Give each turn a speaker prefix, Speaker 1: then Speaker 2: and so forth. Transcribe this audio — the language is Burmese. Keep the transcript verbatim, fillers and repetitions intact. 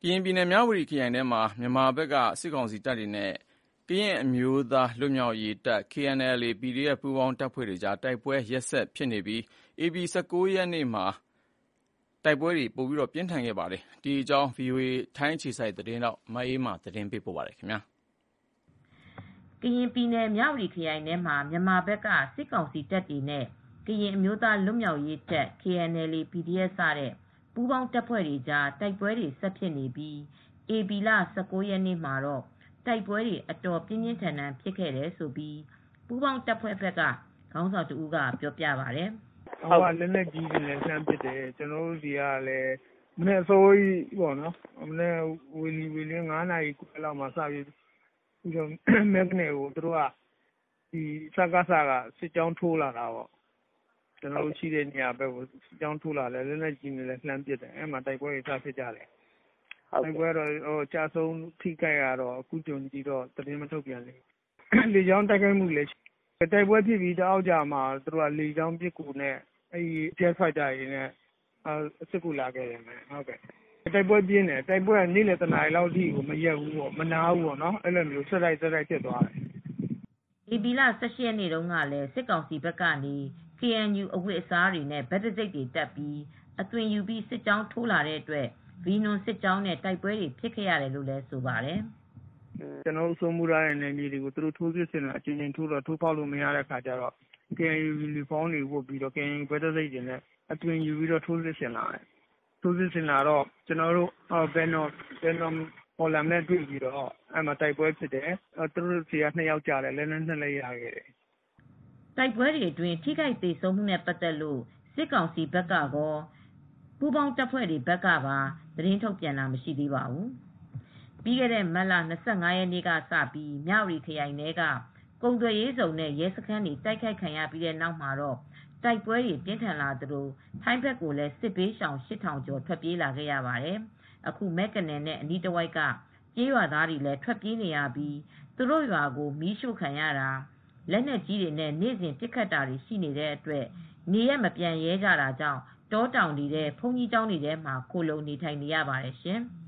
Speaker 1: ကရင်ပြည်နယ်မြဝတီခရိုင်ထဲမှာမြန်မာဘက်ကစစ်ကောင်စီတပ်တွေနဲ့ကရင်အမျိုးသားလွတ်မြောက်ရေးတပ် K N L A ၊ P D F ပူးပေါင်းတပ်ဖွဲ့တွေကြားတိုက်ပွဲရက်ဆက်ဖြစ်နေပြီးဧပြီ၁၉ရက်နေ့မှာတိုက်ပွဲတွေပိုပြင်းထန်ခဲ့ပါတယ်။ ဒီအကြောင်း ဗွီအိုအေထိုင်းအခြေစိုက်သတင်းထောက်မအေးမာသတင်းပေးပို့ထားပါတယ်။ ကရင်
Speaker 2: ပြည်နယ်မြဝတီခရိုင်ထဲမှာမြန်မာဘက်ကစစ်ကောင်စီတပ်တွေနဲ့ကရင်အမျိုးသားလွတ်မြောက်ရေးတပ် K N L A ၊ P D F စတဲ့ပူးပေါင်းတပ်ဖွဲ့တွေကြားတိုက်ပွဲတွေဆက်ဖြစ်နေပြီးဧပြီလ၁၉ရက်နေ့မှာတော့တိုက်ပွဲတွေအတော်ပြင်းပြင်းထန်ထန်ဖြစ်ခဲ့တယ်လို့ ပူးပေါင်းတပ်ဖွဲ့ဘက်ကခေါင်းဆောင်တဦးကပြောပြပါတယ်။
Speaker 3: "လက်နက်ကြီးတွေနဲ့လှမ်းပစ်တယ်။ ကျနော်တို့ဆီကလည်းမနက်အစောကြီးဝေလီဝေလင်း ၅နာရီခွဲလောက်မှာစပြီးမဲ့ကနယ်ကိုစကစကစစ်ကြောင်းထိုးလာတာပေါ့။ ကျနော်တို့ရှိတဲ့နေရာဘက်ကိုစစ်ကြောင်းထိုးလာတယ်။ လက်နက်ကြီးတွေနဲ့လှမ်းပစ်တယ်။ အဲဒီမှာတိုက်ပွဲတွေစဖြစ်ကြတယ်။ တိုက်ပွဲကျဆုံးထိခိုက်ကတော့အခုချိန်ထိသတင်းမထုတ်ပြန်သေးဘူး။ လေကြောင်းတိုက်ခိုက်မူတွေလည်းရှိတယ်။ တိုက်ပွဲဖြစ်ပြီးတအောက်ကြာမှာလေကြောင်းပစ်ကူနဲ့ဂျက်ဖိုက်တာတွေနဲ့စစ်ကူလာခဲ့တယ်။ တိုက်ပွဲပြင်းတယ်။ တိုက်ပွဲကနေ့လည်တနာရီလောက်ထိမရပ်ဘူး။ မနားဘူး။ ဆက်တိုက်ဆက်တိုက်ဖြစ်သွားတယ်။
Speaker 2: " ဧပြီလ၁၈ရက်နေ့တုန်းကလည်းစစ်ကောင်စီဘက်ကနေ ကေအန်ယူအဝတ်အစားတွေနဲ့ဘက်တံဆိပ်တွေတပ်ပြီးအသွင်ယူပြီးစစ်ကြောင်းထိုးလာတဲ့အတွက်ဘီးနွန်စစ်ကြောင်းနဲ့တိုက်ပွဲတွေဖြစ်ခဲ့ရတယ်လို့လည်းဆိုပါတယ်
Speaker 3: ။ "ကျနော်တို့စိုးမိုးထားတဲ့နယ်မြေတွေကိုသူတို့ထိုးစစ်ဆင်လာတော့ထိုးဖောက်လို့မရတော့ ကေအန်ယူယူနီဖောင်းတွေဝတ်ပြီးကေအန်ယူဘက်တံဆိပ်တွေနဲ့အသွင်ယူပြီးထိုးစစ်ဆင်လာတယ်။ ထိုးစစ်ဆင်လာတော့ကျနော်တို့ဘယ်နော်မော်လမြိုင်နဲ့တွေ့ပြီးတိုက်ပွဲဖြစ်တယ်။ သူတို့ဆီကနှစ်ယောက်ကျတယ်။ လက်နက်နှစ်လက်ရခဲ့တယ်။
Speaker 2: " တိုက်ပွဲတွေအတွင်းထိခိုက်သေဆုံးမူနဲ့ပတ်သက်လို့စစ်ကောင်စီဘက်ကရောပူးပေါင်းတပ်ဖွဲ့တွေဘက်ကပါသတင်းထုတ်ပြန်တာမရှိသေးပါဘူး။ ပြီးခဲ့တဲ့မတ်လ၂၅ရက်နေ့ကစပြီး မြဝတီခရိုင်ထဲကကုန်သွယ်ရေးဇုန်နဲ့ရဲစခန်းတွေတိုက်ခိုက်ခံရပြီးတဲ့နောက်မှာတော့တိုက်ပွဲတွေပြင်းထန်လာသလိုထိုင်းဘက်ကိုလည်းစစ်ဘေးရှောင်ရှစ်ထောင်ကျော်ထွက်ပြေးလာခဲ့ရပါတယ်။ အခုမဲ့ကနယ်နဲ့အနီးတဝိုက်ကကျေးရွာသားတွေလည်းထွက်ပြေးနေရပြီးသူတို့ရွာကိုမီးရှို့ခံရတာလက်နက်ကြီးတွေနဲ့နေ့စဉ်ပစ်ခတ်တာတွေရှိနေတဲ့အတွက်နေရပ်မပြန်ရဲကြတာကြောင့်တောတောင်တွေထဲဘုန်းကြီးကျောင်းတွေထဲမှာခိုလှုံနေထိုင်နေရပါတယ်ရှင်။